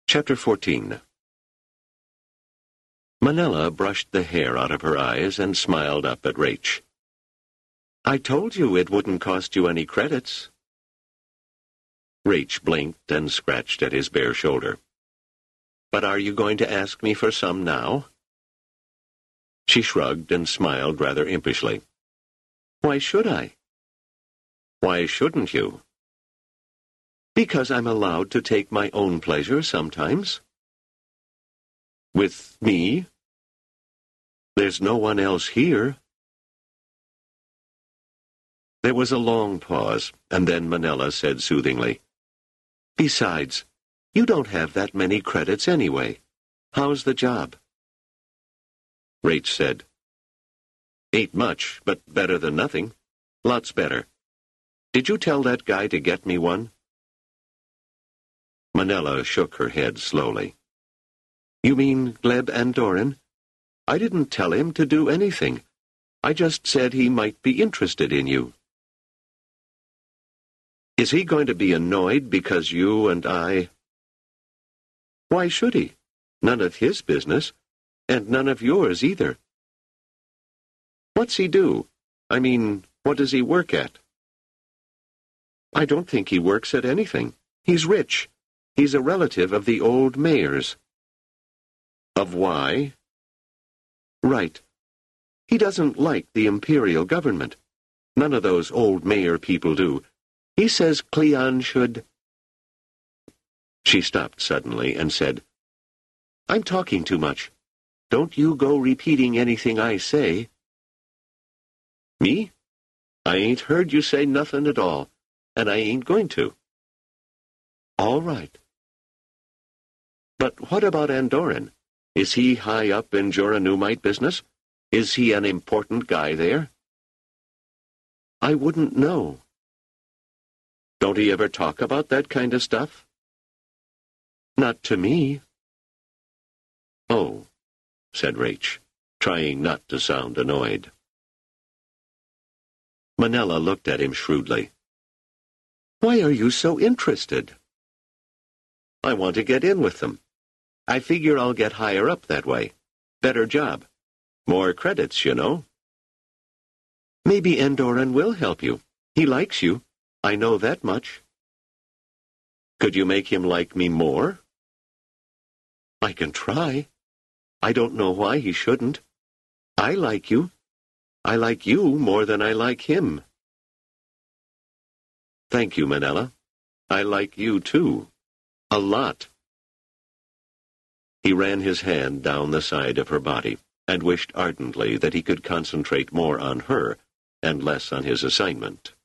Chapter 14. Manella brushed the hair out of her eyes and smiled up at Rach. "I told you it wouldn't cost you any credits." Rach blinked and scratched at his bare shoulder. "But are you going to ask me for some now?" She shrugged and smiled rather impishly. "Why should I?" "Why shouldn't you?" "Because I'm allowed to take my own pleasure sometimes." "With me? There's no one else here." There was a long pause, and then Manella said soothingly, "Besides, you don't have that many credits anyway. How's the job?" Rach said, "Ain't much, but better than nothing. Lots better. Did you tell that guy to get me one?" Manella shook her head slowly. "You mean Gleb Andoran? I didn't tell him to do anything. I just said he might be interested in you." "Is he going to be annoyed because you and I—" "Why should he? None of his business, and none of yours either." "What's he do? I mean, what does he work at?" "I don't think he works at anything. He's rich. He's a relative of the old mayor's." "Of why?" "Right. He doesn't like the imperial government. None of those old mayor people do. He says Cleon should—" She stopped suddenly and said, "I'm talking too much. Don't you go repeating anything I say." "Me? I ain't heard you say nothing at all, and I ain't going to." "All right." "But what about Andoran? Is he high up in Joranumite business? Is he an important guy there?" "I wouldn't know." "Don't he ever talk about that kind of stuff?" "Not to me." "Oh," said Rach, trying not to sound annoyed. Manella looked at him shrewdly. "Why are you so interested?" "I want to get in with them. I figure I'll get higher up that way. Better job. More credits, you know." "Maybe Andoran will help you. He likes you. I know that much." "Could you make him like me more?" "I can try. I don't know why he shouldn't. I like you. I like you more than I like him." "Thank you, Manella. I like you, too. A lot." He ran his hand down the side of her body and wished ardently that he could concentrate more on her and less on his assignment.